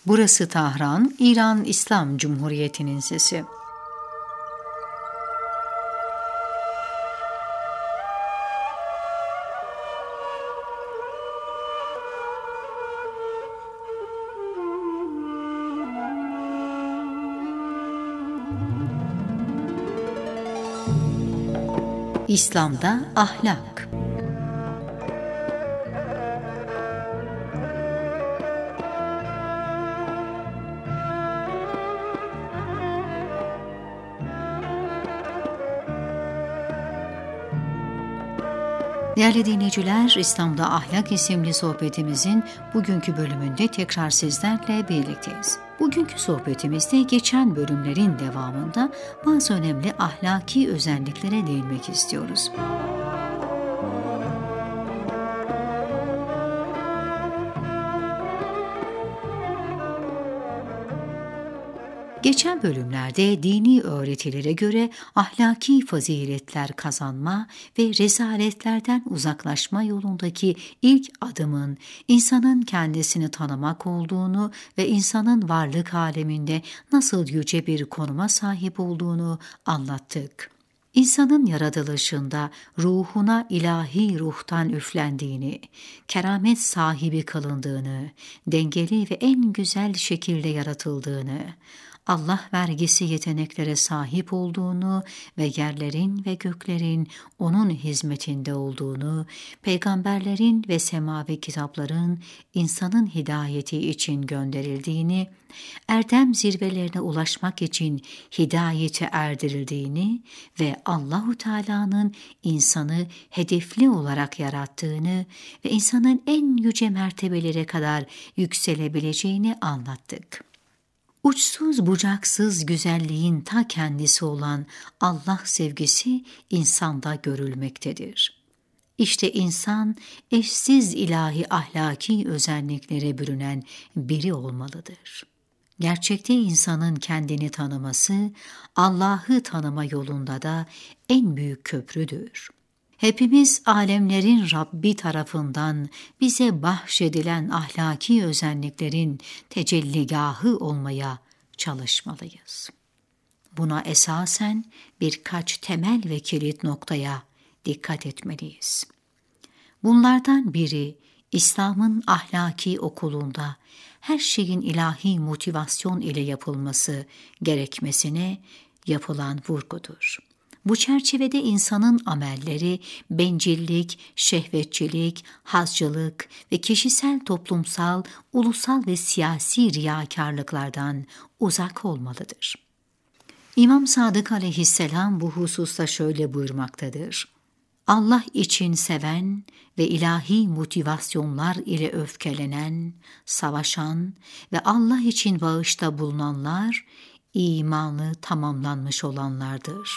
Burası Tahran, İran İslam Cumhuriyeti'nin sesi. İslam'da ahlak. Değerli dinleyiciler, İslam'da Ahlak isimli sohbetimizin bugünkü bölümünde tekrar sizlerle birlikteyiz. Bugünkü sohbetimizde geçen bölümlerin devamında bazı önemli ahlaki özelliklere değinmek istiyoruz. Geçen bölümlerde dini öğretilere göre ahlaki faziletler kazanma ve rezaletlerden uzaklaşma yolundaki ilk adımın insanın kendisini tanımak olduğunu ve insanın varlık aleminde nasıl yüce bir konuma sahip olduğunu anlattık. İnsanın yaratılışında ruhuna ilahi ruhtan üflendiğini, keramet sahibi kılındığını, dengeli ve en güzel şekilde yaratıldığını, Allah vergisi yeteneklere sahip olduğunu ve yerlerin ve göklerin onun hizmetinde olduğunu, peygamberlerin ve semavi kitapların insanın hidayeti için gönderildiğini, erdem zirvelerine ulaşmak için hidayete erdirildiğini ve Allahu Teala'nın insanı hedefli olarak yarattığını ve insanın en yüce mertebelere kadar yükselebileceğini anlattık. Uçsuz bucaksız güzelliğin ta kendisi olan Allah sevgisi insanda görülmektedir. İşte insan eşsiz ilahi ahlaki özelliklere bürünen biri olmalıdır. Gerçekte insanın kendini tanıması, Allah'ı tanıma yolunda da en büyük köprüdür. Hepimiz alemlerin Rabbi tarafından bize bahşedilen ahlaki özelliklerin tecelligahı olmaya çalışmalıyız. Buna esasen birkaç temel ve kilit noktaya dikkat etmeliyiz. Bunlardan biri İslam'ın ahlaki okulunda her şeyin ilahi motivasyon ile yapılması gerekmesine yapılan vurgudur. Bu çerçevede insanın amelleri bencillik, şehvetçilik, hazcılık ve kişisel, toplumsal, ulusal ve siyasi riyakarlıklardan uzak olmalıdır. İmam Sadık aleyhisselam bu hususta şöyle buyurmaktadır: Allah için seven ve ilahi motivasyonlar ile öfkelenen, savaşan ve Allah için bağışta bulunanlar, imanı tamamlanmış olanlardır.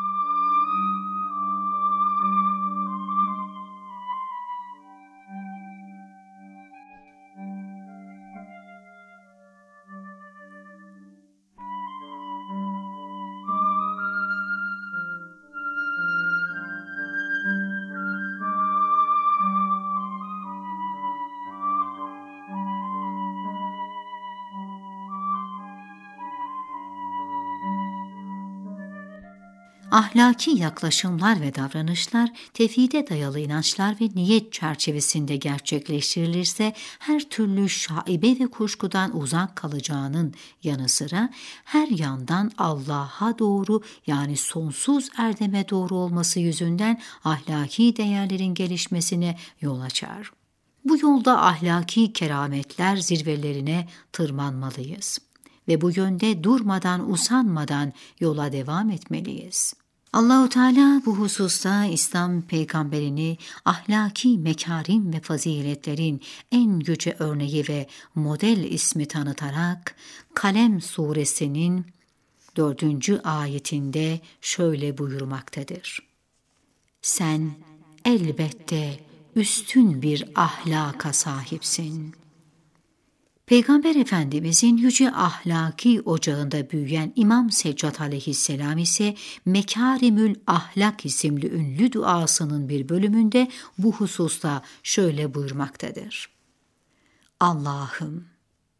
Ahlaki yaklaşımlar ve davranışlar tevhide dayalı inançlar ve niyet çerçevesinde gerçekleştirilirse her türlü şaibe ve kuşkudan uzak kalacağının yanı sıra her yandan Allah'a doğru, yani sonsuz erdeme doğru olması yüzünden ahlaki değerlerin gelişmesine yol açar. Bu yolda ahlaki kerametler zirvelerine tırmanmalıyız ve bu yönde durmadan, usanmadan yola devam etmeliyiz. Allah-u Teala bu hususta İslam peygamberini ahlaki mekârim ve faziletlerin en yüce örneği ve model ismi tanıtarak Kalem suresinin 4. ayetinde şöyle buyurmaktadır: Sen elbette üstün bir ahlaka sahipsin. Peygamber Efendimizin yüce ahlaki ocağında büyüyen İmam Seccad aleyhisselam ise Mekârimül Ahlak isimli ünlü duasının bir bölümünde bu hususta şöyle buyurmaktadır: Allah'ım,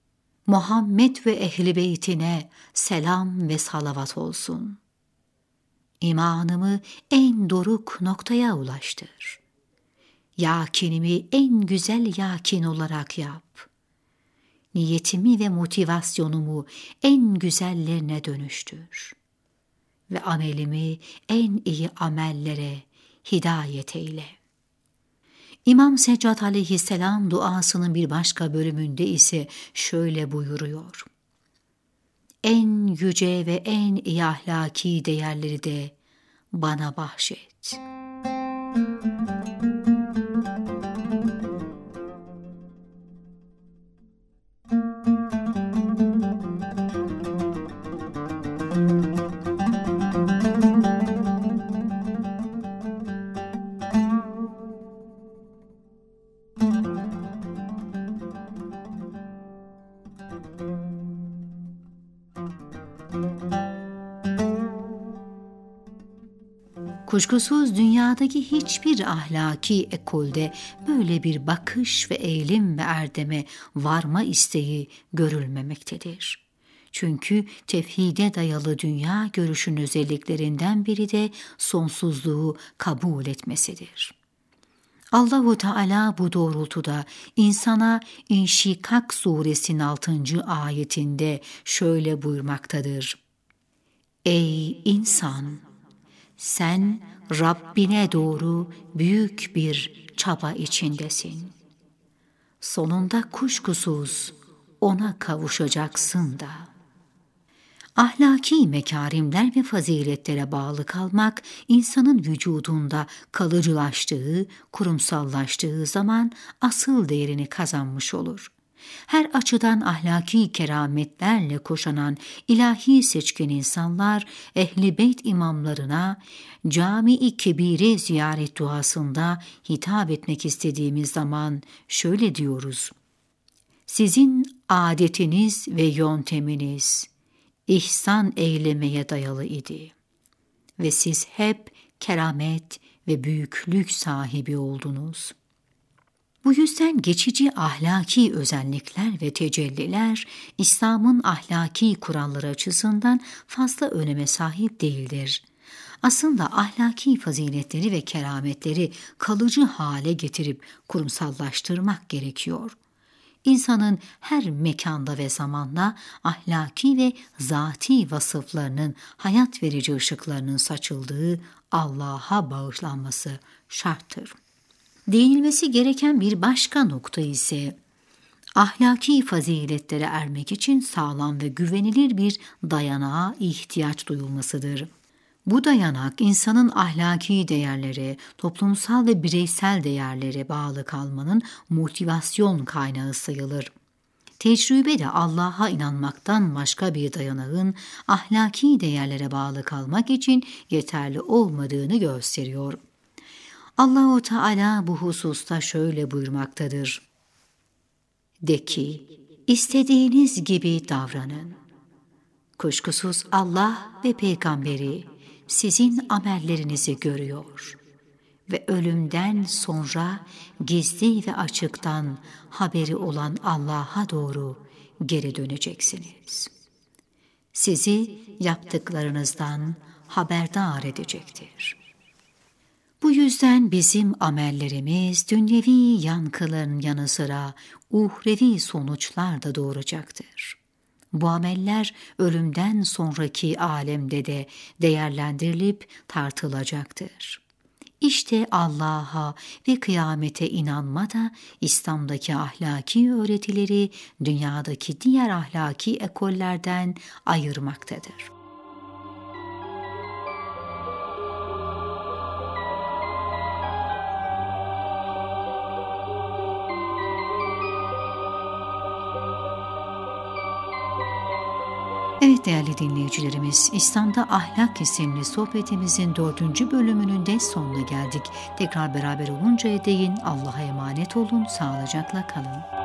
Muhammed ve ehli beytine selam ve salavat olsun. İmanımı en doruk noktaya ulaştır. Yakinimi en güzel yakin olarak yap. Niyetimi ve motivasyonumu en güzellerine dönüştür. Ve amelimi en iyi amellere hidayet eyle. İmam Seccad aleyhisselam duasının bir başka bölümünde ise şöyle buyuruyor. En yüce ve en iyi ahlaki değerleri de bana bahşet. Kuşkusuz dünyadaki hiçbir ahlaki ekolde böyle bir bakış ve eğilim ve erdeme varma isteği görülmemektedir. Çünkü tevhide dayalı dünya görüşün özelliklerinden biri de sonsuzluğu kabul etmesidir. Allah-u Teala bu doğrultuda insana İnşikak suresinin 6. ayetinde şöyle buyurmaktadır. Ey insan! Sen Rabbine doğru büyük bir çaba içindesin. Sonunda kuşkusuz ona kavuşacaksın da. Ahlaki mekarimler ve faziletlere bağlı kalmak, insanın vücudunda kalıcılaştığı, kurumsallaştığı zaman asıl değerini kazanmış olur. Her açıdan ahlaki kerametlerle kuşanan ilahi seçkin insanlar, Ehl-i Beyt imamlarına Cami-i Kebire ziyaret duasında hitap etmek istediğimiz zaman şöyle diyoruz. Sizin adetiniz ve yönteminiz ihsan eylemeye dayalı idi ve siz hep keramet ve büyüklük sahibi oldunuz. Bu yüzden geçici ahlaki özellikler ve tecelliler İslam'ın ahlaki kuralları açısından fazla öneme sahip değildir. Aslında ahlaki faziletleri ve kerametleri kalıcı hale getirip kurumsallaştırmak gerekiyor. İnsanın her mekanda ve zamanda ahlaki ve zati vasıflarının hayat verici ışıklarının saçıldığı Allah'a bağışlanması şarttır. Değinilmesi gereken bir başka nokta ise ahlaki faziletlere ermek için sağlam ve güvenilir bir dayanağa ihtiyaç duyulmasıdır. Bu dayanak insanın ahlaki değerlere, toplumsal ve bireysel değerlere bağlı kalmanın motivasyon kaynağı sayılır. Tecrübe de Allah'a inanmaktan başka bir dayanağın ahlaki değerlere bağlı kalmak için yeterli olmadığını gösteriyor. Allah-u Teala bu hususta şöyle buyurmaktadır. De ki, istediğiniz gibi davranın. Kuşkusuz Allah ve peygamberi sizin amellerinizi görüyor ve ölümden sonra gizli ve açıktan haberi olan Allah'a doğru geri döneceksiniz. Sizi yaptıklarınızdan haberdar edecektir. Bu yüzden bizim amellerimiz dünyevi yankıların yanı sıra uhrevi sonuçlar da doğuracaktır. Bu ameller ölümden sonraki alemde de değerlendirilip tartılacaktır. İşte Allah'a ve kıyamete inanma da İslam'daki ahlaki öğretileri dünyadaki diğer ahlaki ekollerden ayırmaktadır. Evet değerli dinleyicilerimiz, İslam'da Ahlak isimli sohbetimizin 4. bölümünün de sonuna geldik. Tekrar beraber oluncaya değin Allah'a emanet olun, sağlıcakla kalın.